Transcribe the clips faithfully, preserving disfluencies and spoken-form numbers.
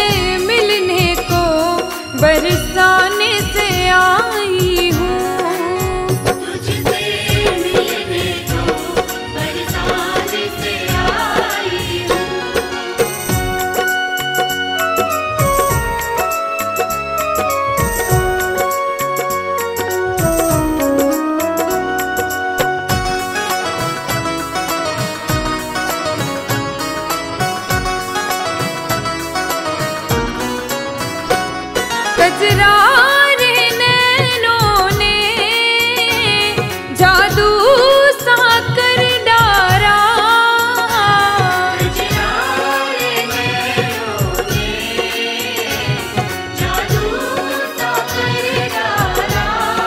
मिलने को बरसाने से आई हूँ। तुझसे मिलने को बरसाने से आई हूँ। कजरारे नैनों ने जादू सा कर डारा। कजरारे नैनों ने जादू सा कर डाला।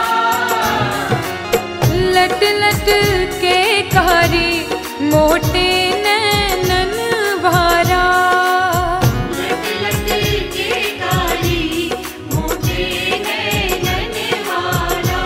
लट लट के कारी मोटे नैनन भारा। लट लट के कारी मोटे नैनन वाला।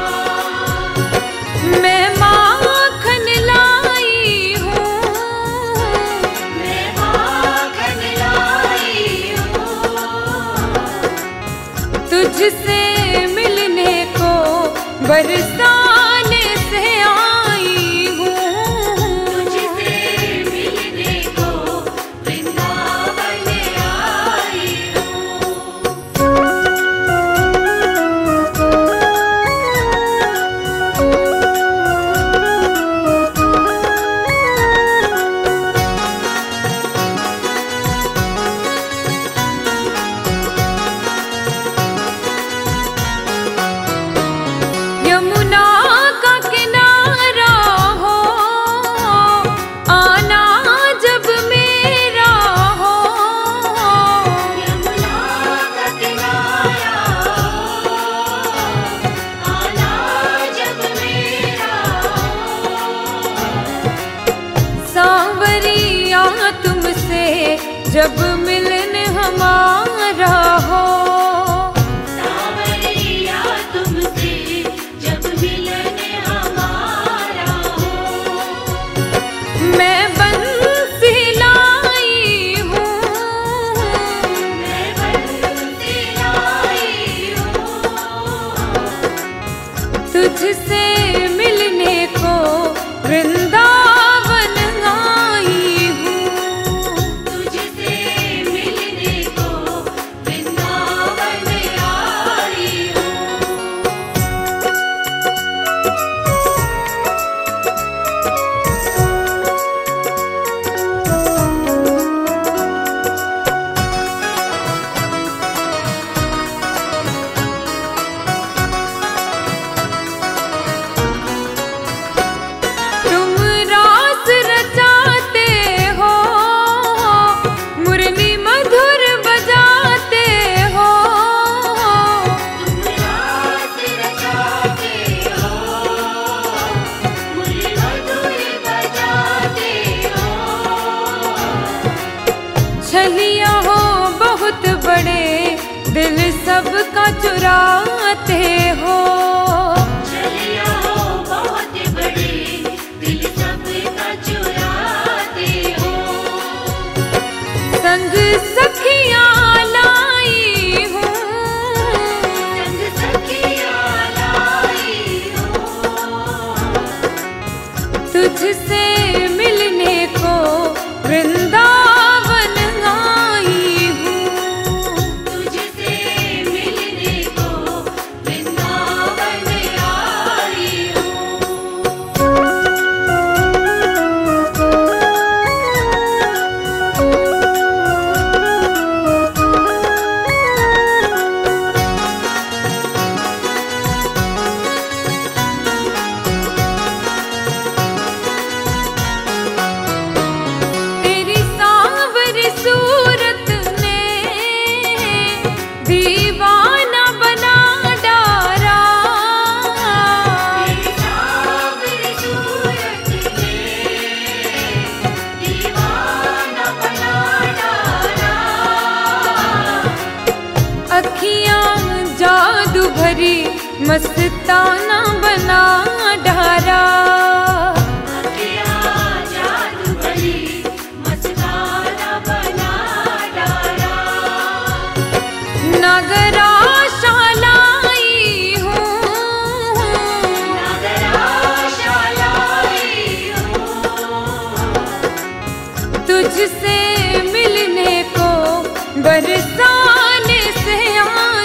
मैं माखन लाई हूँ, मैं माखन लाई हूँ। तुझसे मिलने को बरसाने से आई हूँ। तुझसे मिलने को वृंदावन आई हूँ। यमुना का किनारा हो, आना जब मेरा हो। यमुना का किनारा हो, आना जब मेरा हो। सांवरिया तुमसे जब मिलन हमारा हो। सांवरिया तुमसे जब मिलन हमारा हो। मैं बंसी लाई हूँ, मैं बंसी लाई हूँ। तुझसे मिलने को वृंदावन आई हूँ। तुझसे मिलने को वृंदावन आई हूँ। तुम रास रचाते हो, मुरली मधुर बजाते हो। तुम रास रचाते हो, मुरली मधुर बजाते हो। छलिया हो बहुत बड़े, दिल सबका चुराते हो। चलिया हो बहुत बड़े, दिल सबका चुराते हो। संग सखियाँ लाई हूँ, संग सखियाँ लाई हूँ। तुझसे मिलने को वृंदावन आई हूँ। तुझसे मिलने को वृंदावन आई हूँ। तेरी सांवरी सूरत ने दीवाना बना डारा। तेरी सांवरी सूरत ने दीवाना बना डाला। अखियाँ जादू भरी मस्ताना बना डारा। अखियाँ जादू भरी मस्ताना बना डाला। से आ